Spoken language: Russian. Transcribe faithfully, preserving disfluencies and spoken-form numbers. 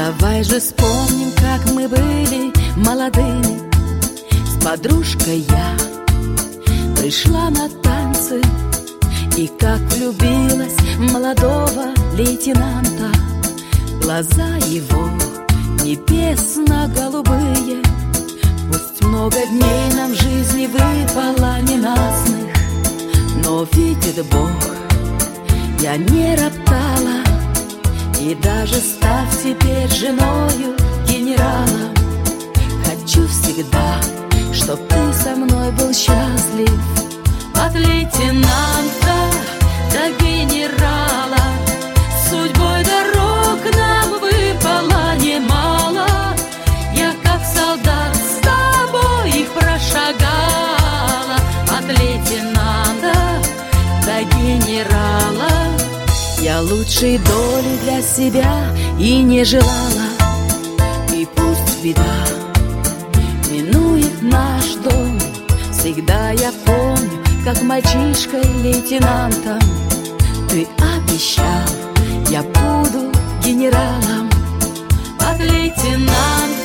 Давай же вспомним, как мы были молодыми. С подружкой я пришла на танцы, и как влюбилась в молодого лейтенанта. Глаза его небесно-голубые. Пусть много дней нам в жизни выпало ненастных, но видит Бог, я не роптала. И даже став теперь женою генерала, хочу всегда, чтоб ты со мной был счастлив. От лейтенанта до генерала судьбой дорог нам выпало немало. Я как солдат с тобой их прошагала. От лейтенанта до генерала я лучшей доли для себя и не желала. И пусть беда минует наш дом, всегда я помню, как мальчишкой лейтенантом ты обещал, я буду генералом. От лейтенанта